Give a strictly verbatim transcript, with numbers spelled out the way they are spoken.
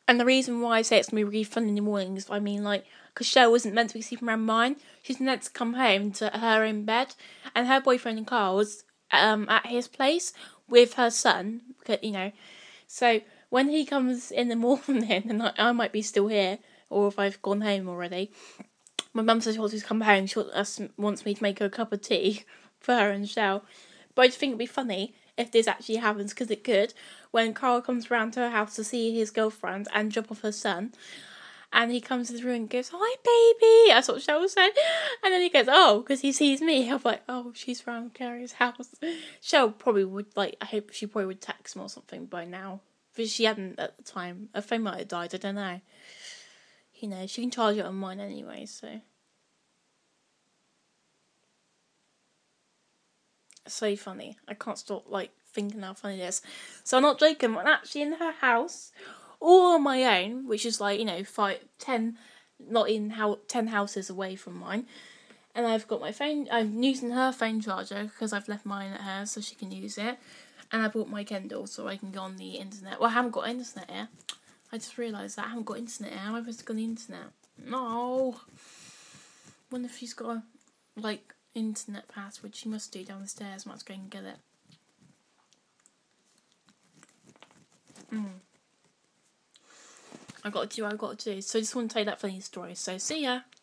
And the reason why I say it's going to be really fun in the mornings, I mean, like, because Shell wasn't meant to be sleeping around mine. She's meant to come home to her own bed. And her boyfriend Carl was um, at his place with her son, you know. So when he comes in the morning, and I, I might be still here, or if I've gone home already, my mum says she wants to come home. She wants me to make her a cup of tea for her and Shell. But I just think it'd be funny if this actually happens, because it could, when Carl comes round to her house to see his girlfriend and drop off her son, and he comes to the room and goes, "Hi, baby," that's what Shell said, and then he goes, "Oh," because he sees me. I'm like, "Oh, she's round Carrie's house." Shell probably would, like, I hope she probably would text him or something by now, but she hadn't at the time. Her phone might have died, I don't know. You know, she can charge it on mine anyway, so. So funny. I can't stop, like, thinking how funny it is. So I'm not joking, I'm actually in her house, all on my own, which is like, you know, five, ten, not in how ten houses away from mine. And I've got my phone, I'm using her phone charger, because I've left mine at her so she can use it. And I bought my Kindle so I can go on the internet. Well, I haven't got internet here. I just realised that I haven't got internet here. How am I supposed to go on the internet? No. Wonder if she's got a, like, internet password. She must do down the stairs. I might have to go and get it. Mm. I got to do what I got to do. So I just want to tell you that funny story. So see ya.